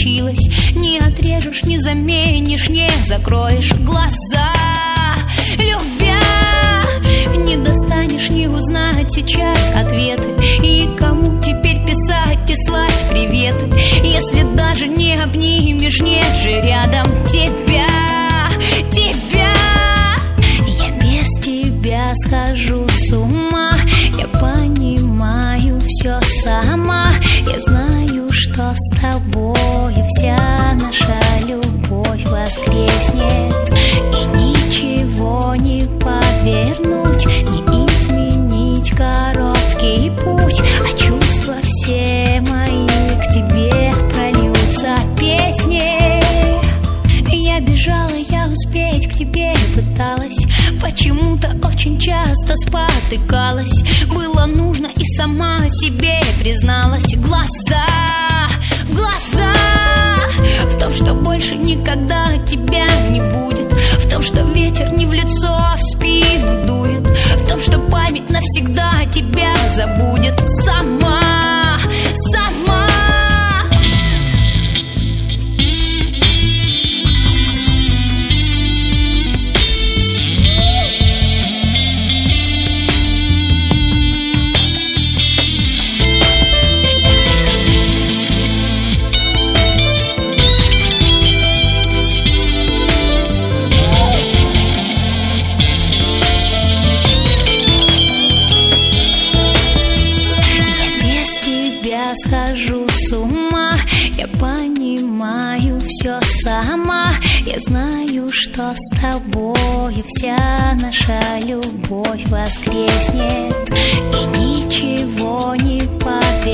случилось. Не отрежешь, не заменишь, не закроешь глаза. Любя, не достанешь, не узнать сейчас ответы. И кому теперь писать и слать приветы, если даже не обнимешь, нет же рядом тебя. Я без тебя схожу с ума. Я понимаю все сама. Я знаю, что с тобой вся наша любовь воскреснет. И ничего не повернуть, не изменить короткий путь. А чувства все мои к тебе прольются песней. Я бежала, я успеть к тебе пыталась. Почему-то очень часто спотыкалась. Было нужно и сама себе призналась. Глаза в глаза, в том, что больше никогда тебя не будет, в том, что ветер не в лицо, а в спину дует, в том, что память навсегда тебя забудет. Сама. Схожу с ума, я понимаю все сама. Я знаю, что с тобой вся наша любовь воскреснет. И ничего не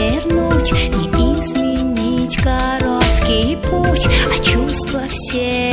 повернуть, не изменить короткий путь. А чувства все